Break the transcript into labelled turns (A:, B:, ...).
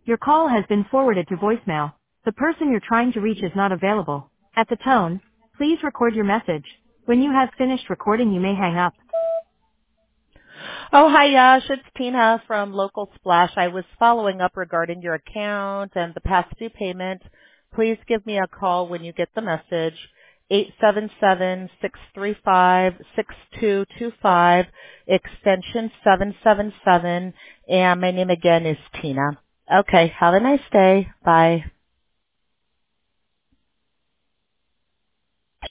A: Your call has been forwarded to voicemail. The person you're trying to reach is not available. At the tone, please record your message. When you have finished recording, you may hang up.
B: Oh, hi, Yash. It's Tina from Local Splash. I was following up regarding your account and the past due payment. Please give me a call when you get the message. 877-635-6225, extension 777, and my name again is Tina. Okay, have a nice day. Bye.